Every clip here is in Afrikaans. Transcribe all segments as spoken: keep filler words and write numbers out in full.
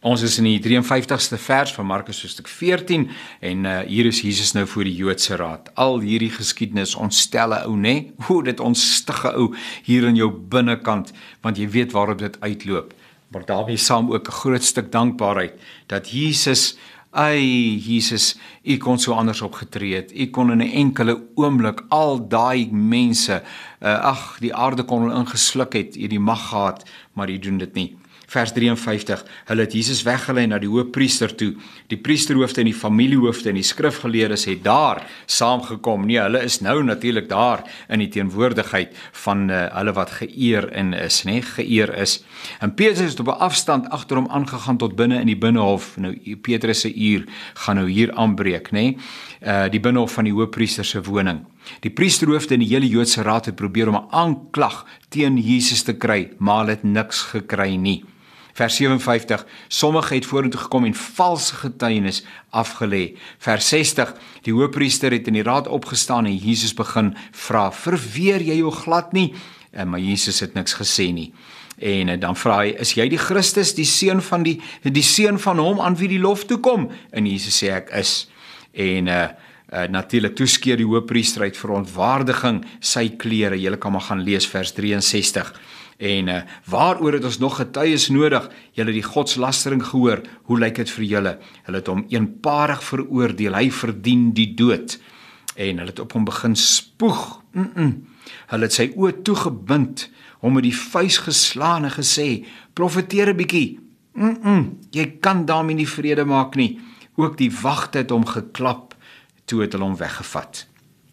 Ons is in die drie en vyftigste vers van Markus hoofstuk veertien en uh, hier is Jesus nou voor die Joodse raad. Al hierdie geskiedenis ontstelle ou, nê? O, dit ontstige ou hier in jou binnekant, want jy weet waarop dit uitloop. Maar daarmee saam ook 'n groot stuk dankbaarheid dat Jesus, ai Jesus, U kon so anders opgetree het. U kon in 'n enkele oomblik al daai mense, uh, ag, die aarde kon hulle ingesluk het, U die mag gehad, maar U doen dit nie. Vers drie en vyftig, hulle het Jesus weggelei na die hoëpriester toe. Die priesterhoofde en die familiehoofde en die skrifgeleerdes het daar saamgekom. Nee, hulle is nou natuurlik daar in die teenwoordigheid van uh, hulle wat geëer in is, nê, geëer is. En Petrus het op 'n afstand agter hom aangegaan tot binne in die binnehof. Nou Petrus se uur gaan nou hier aanbreek, nê? Uh, die binnehof van die hoëpriester se woning. Die priesterhoofde en die hele Joodse raad het probeer om 'n aanklag teen Jesus te kry, maar hulle het niks gekry nie. Vers sewe en vyftig, sommige het vorentoe gekom en valse getuienis afgelê. Vers sestig, die hoëpriester het in die raad opgestaan en Jesus begin vra, verweer jy jou glad nie? En, maar Jesus het niks gesê nie. En dan vra hy, is jy die Christus, die seun van die, die seun van hom aan wie die lof toekom? En Jesus sê, ek is. En uh, uh, natuurlik, toe skeer die hoëpriester uit verontwaardiging sy klere. Julle kan maar gaan lees vers drieënsestig. En uh, waaroor het ons nog getuies nodig? Julle die godslastering gehoor, hoe lyk dit vir julle? Hulle het hom eenparig veroordeel, hy verdien die dood. En hulle het op hom begin spoeg. Mm -mm. Hulle het sy oë toegebind, hom met die vuis geslaan en gesê, profeteer 'n bietjie. Mm -mm. Jy kan daarmee nie vrede maak nie. Ook die wagte het hom geklap, toe het hulle hom weggevat.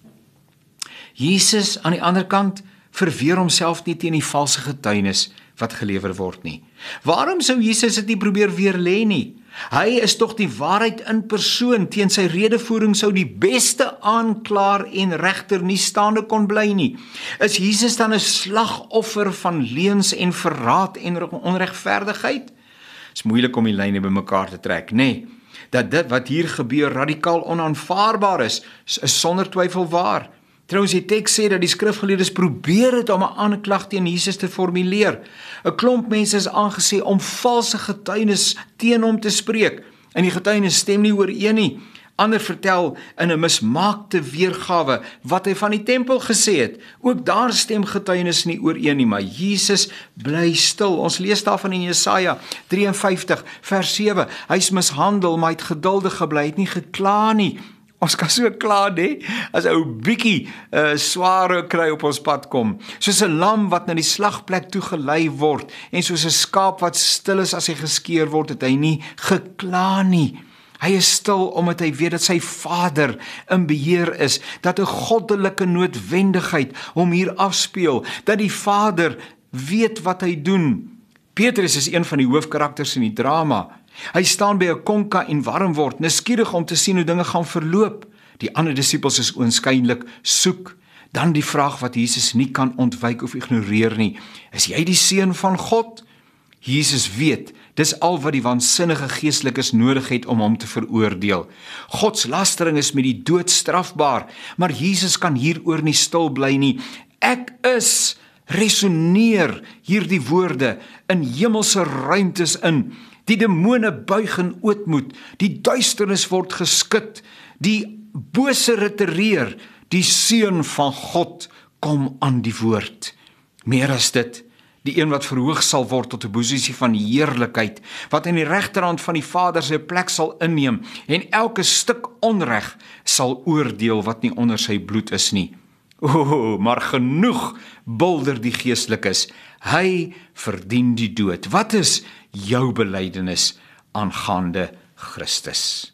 Jesus aan die ander kant verweer homself nie teen die valse getuienis wat gelewer word nie. Waarom sou Jesus dit nie probeer weerlê nie? Hy is tog die waarheid in persoon, teen sy redevoering sou die beste aanklaer en regter nie staande kon bly nie. Is Jesus dan 'n slagoffer van leuns en verraad en onregverdigheid? Is moeilik om die lyne bymekaar te trek, nê? Nee, dat dit wat hier gebeur radikaal onaanvaarbaar is, is sonder twyfel waar. Trouwens, die teks sê dat die skrifgeleerdes probeer het om 'n aanklag teen Jesus te formuleer. 'n Klomp mense is aangesê om valse getuienis teen hom te spreek, en die getuienis stem nie ooreen nie. Ander vertel in 'n mismaakte weergawe wat hy van die tempel gesê het. Ook daar stem getuienis nie ooreen nie, maar Jesus bly stil. Ons lees daarvan in Jesaja drie en vyftig vers sewe. Hy's mishandel, maar hy het geduldig gebly, het nie gekla nie. Ons kan so klaar, nee, as ou bietjie uh, sware kry op ons pad kom. Soos 'n lam wat na die slagplek toe gelei word, en soos 'n skaap wat stil is as hy geskeer word, het hy nie gekla nie. Hy is stil omdat hy weet dat sy Vader in beheer is, dat 'n goddelike noodwendigheid hom hier afspeel, dat die Vader weet wat hy doen. Petrus is een van die hoofkarakters in die drama. Hy staan by 'n konka en warm word, nuuskierig om te sien hoe dinge gaan verloop. Die ander disippels is oënskynlik soek. Dan die vraag wat Jesus nie kan ontwyk of ignoreer nie. Is jy die seun van God? Jesus weet, dis al wat die waansinnige geestelikes nodig het om hom te veroordeel. Godslastering is met die dood strafbaar, maar Jesus kan hieroor nie stil bly nie. Ek is, resoneer hierdie woorde in hemelse ruimtes in. Die demone buig in ootmoed, die duisternis word geskud, die bose retireer, die seun van God kom aan die woord. Meer as dit, die een wat verhoog sal word tot 'n posisie van heerlikheid, wat in die regterhand van die Vader sy plek sal inneem, en elke stuk onreg sal oordeel wat nie onder sy bloed is nie. O, maar genoeg bulder die geestelikes, hy verdien die dood. Wat is jou belydenis aangaande Christus?